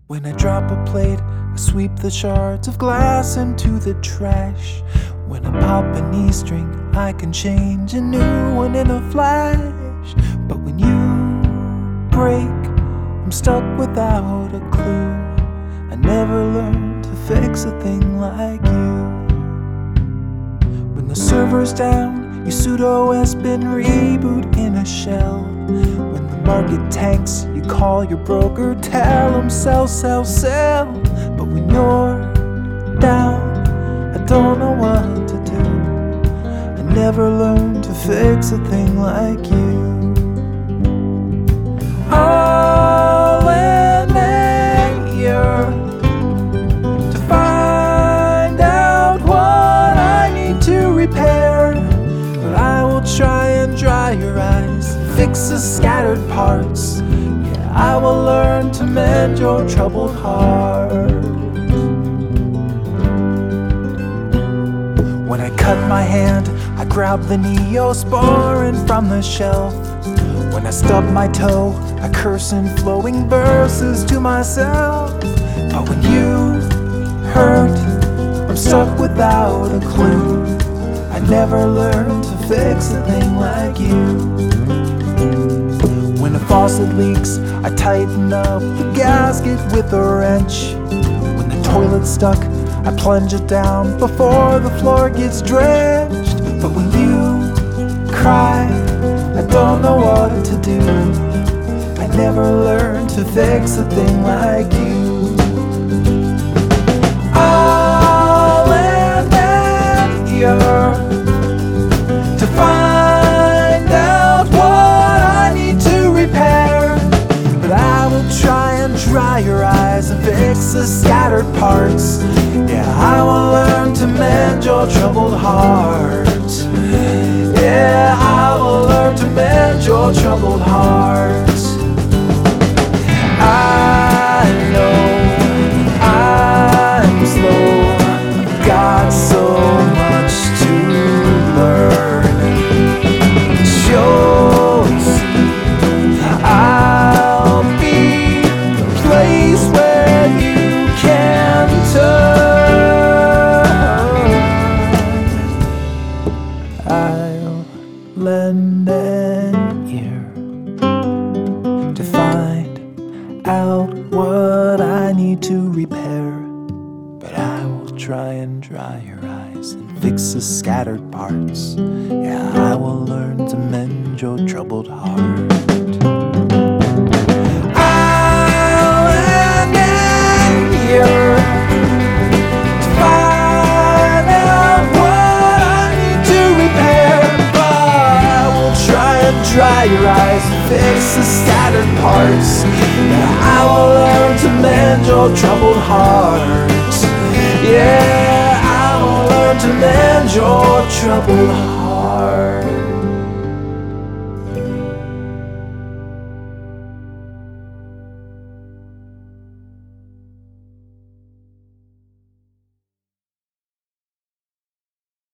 When I drop a plate, I sweep the shards of glass into the trash. When I pop an E-string, I can change a new one in a flash. But when you break, I'm stuck without a clue. I never learned to fix a thing like you. When the server's down, your pseudo-S bin reboot in a shell. When the market tanks, you call your broker, tell him sell, sell, sell. But when you're down, I don't know what to do. I never learned to fix a thing like you. I'll endeavor to find out what I need to repair, but I will try and dry your eyes, fix the scattered parts. Yeah, I will learn to mend your troubled heart. When I cut my hand, I grab the Neosporin from the shelf. When I stub my toe, I curse in flowing verses to myself. But when you hurt, I'm stuck without a clue. I never learned to fix a thing like you. When a faucet leaks, I tighten up the gasket with a wrench. When the toilet's stuck, I plunge it down before the floor gets drenched. But when you cry, I don't know what to do. I never learned to fix a thing like you. I'll endeavor to find out what I need to repair, but I will try and dry your eyes and fix the scattered parts. Yeah, I will learn to mend your troubled heart. Yeah, I will learn to mend your troubled heart. I know I'm slow, I've got so much to learn. You'll see, I'll be the place where you can turn. I'll lend an ear to find out what I need to repair, but I will try and dry your eyes and fix the scattered parts. Yeah, I will learn to mend your troubled heart. I'll endeavor to find out what I need to repair, but I will try and dry your eyes and fix the scattered parts. Yeah, I will learn to mend your troubled heart. Yeah, I will learn to mend your troubled heart.